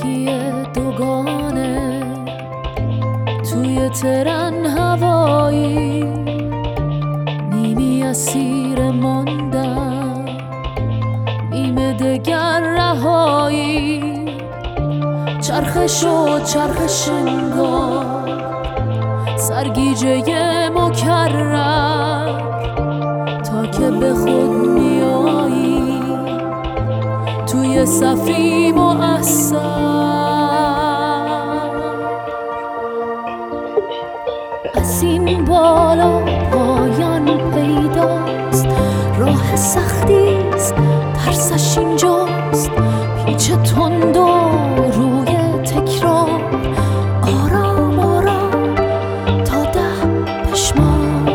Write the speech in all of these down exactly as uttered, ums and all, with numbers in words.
زندگی دوگانه توی ترن هوایی، نیمی اسیر ماندم نیمه دگر رهایی. چرخش و چرخش انگار سرگیجه مکرر، تا که به خود میایی توی صفی مؤثر. از این بالا پایان پیداست، راه سختیست ترسش اینجاست. پیچ تند و روی تکرار، آرام آرام تا ده پشمان.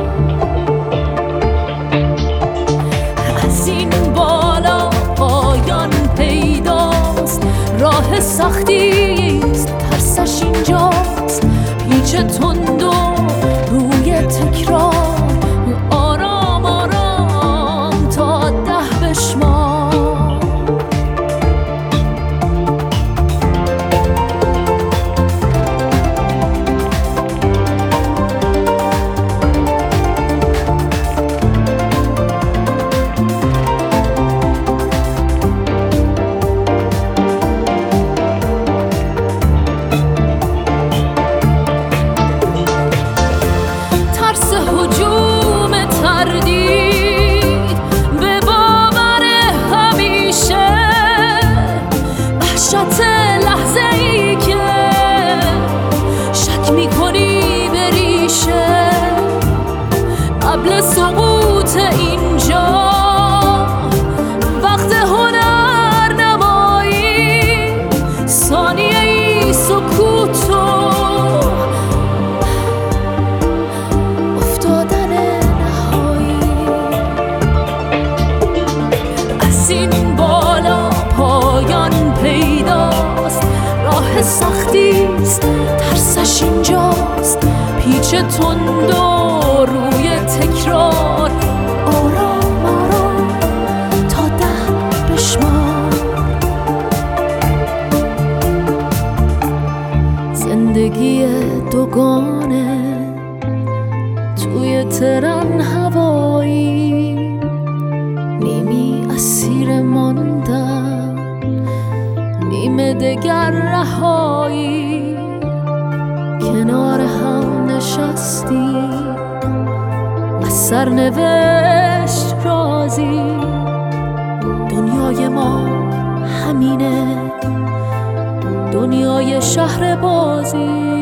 از این بالا پایان پیداست، راه سختیست ترسش اینجاست. پیچ تند و روی تکرار، آرام آرام تا ده بشمار. لحظه ای که شک میکنی به ریشه، قبل سقوط اینجا وقت هنر نمایی. ثانیه ای سکوت و افتادن نهایی. از این بالا پایان پیداست، راه سختیست ترسش اینجاست. پیچ تند و روی تکرار، آرام آرام تا ده بشمار. زندگی دوگانه توی ترن هوایی، نیمی اسیر ماندم نیمه دگر رهایی. کنار هم نشستیم از سرنوشت راضی. دنیای ما همینه، دنیای شهر بازی.